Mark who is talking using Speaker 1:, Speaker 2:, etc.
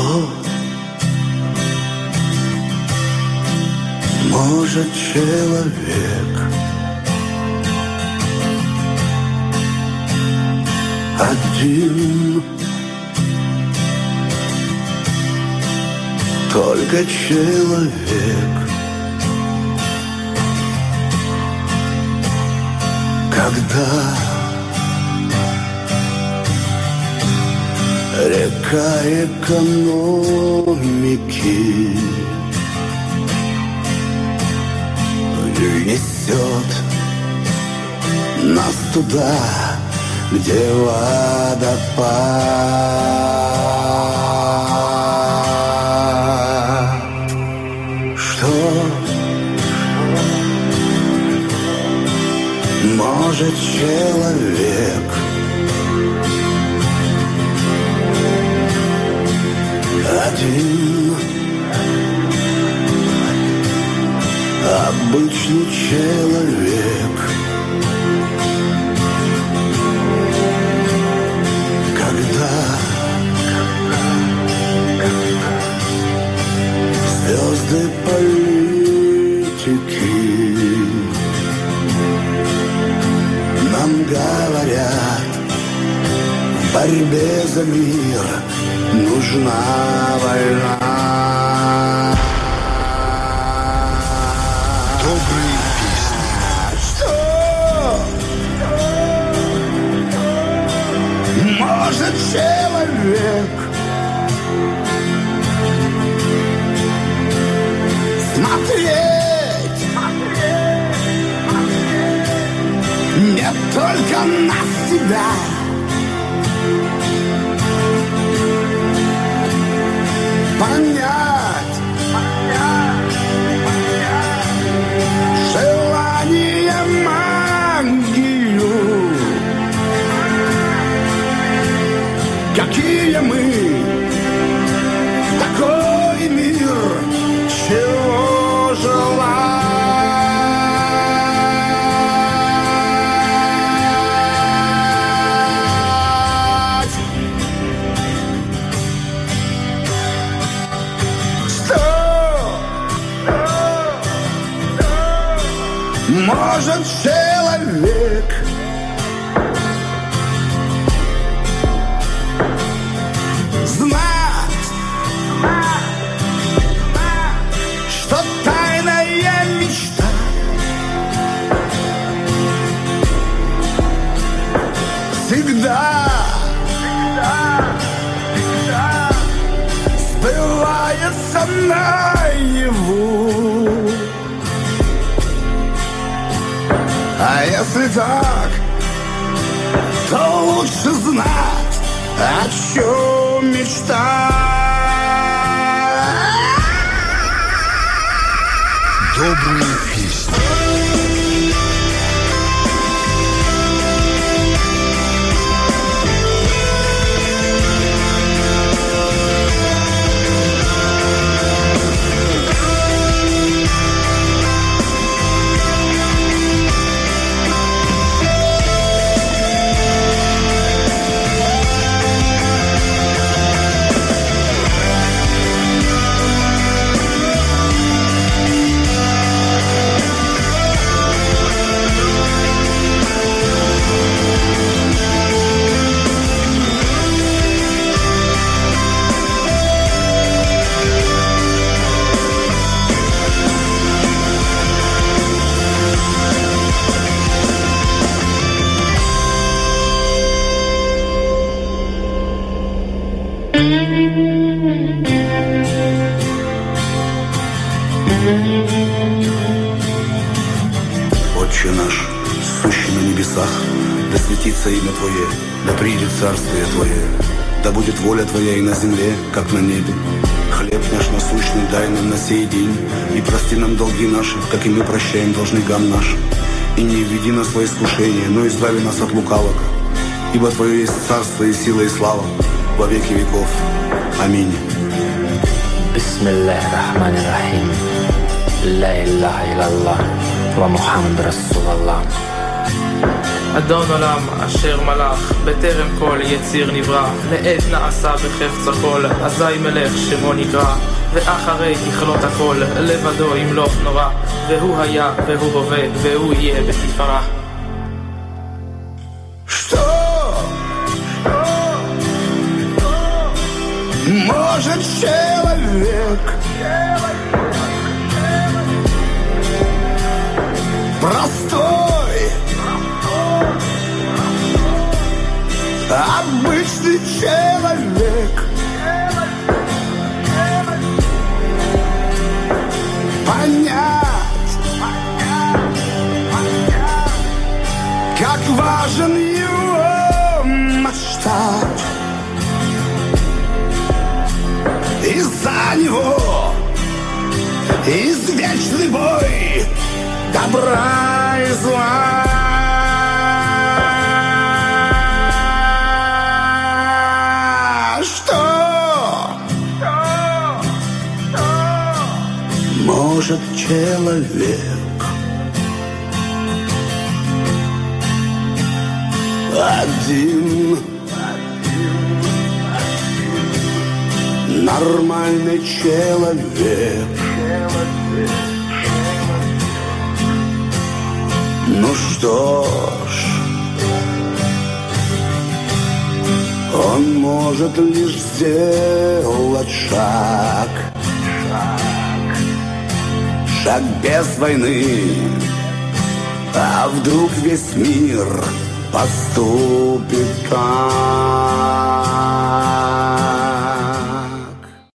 Speaker 1: Что может человек один? Только человек, когда река экономики несет нас туда, где водопад. Что может человек один? Обычный человек, когда звезды политики нам говорят, в борьбе за мир нужна война.
Speaker 2: Добрые песни.
Speaker 1: Что может человек смотреть не только на себя, понять желание, магию, какие мы, такой мир, чего желать. Что может человек знать, что тайная мечта всегда сбывается наяву? А если так, то лучше знать, о чем мечтать.
Speaker 2: Добрые песни.
Speaker 1: Отче наш, сущий на небесах, да светится имя Твое, да придет царствие Твое, да будет воля Твоя и на земле, как на небе. Хлеб наш насущный дай нам на сей день, и прости нам долги наши, как и мы прощаем должникам нашим. И не введи нас во искушение, но избави нас от лукавого. Ибо Твое есть царство и сила и слава во веки веков. Аминь.
Speaker 3: Бисмиллахир-рахманир-рахим. Ла илляха илляллах ва Мухаммад Расулаллах. אדון עולם אשר מלך בטרם כל יציר נברא, לעת נעשה בחפץ הכל, אזי מלך שמו נקרא, ואחרי ככלות הכל לבדו ימלוך נורא, והוא היה והוא הווה והוא יהיה בתפארה.
Speaker 1: Может человек простой, обычный человек понять, как важен его масштаб. Из-за него извечный бой добра и зла. Что может человек один? Нормальный человек. Ну что ж, он может лишь сделать шаг без войны. А вдруг весь мир поступит так?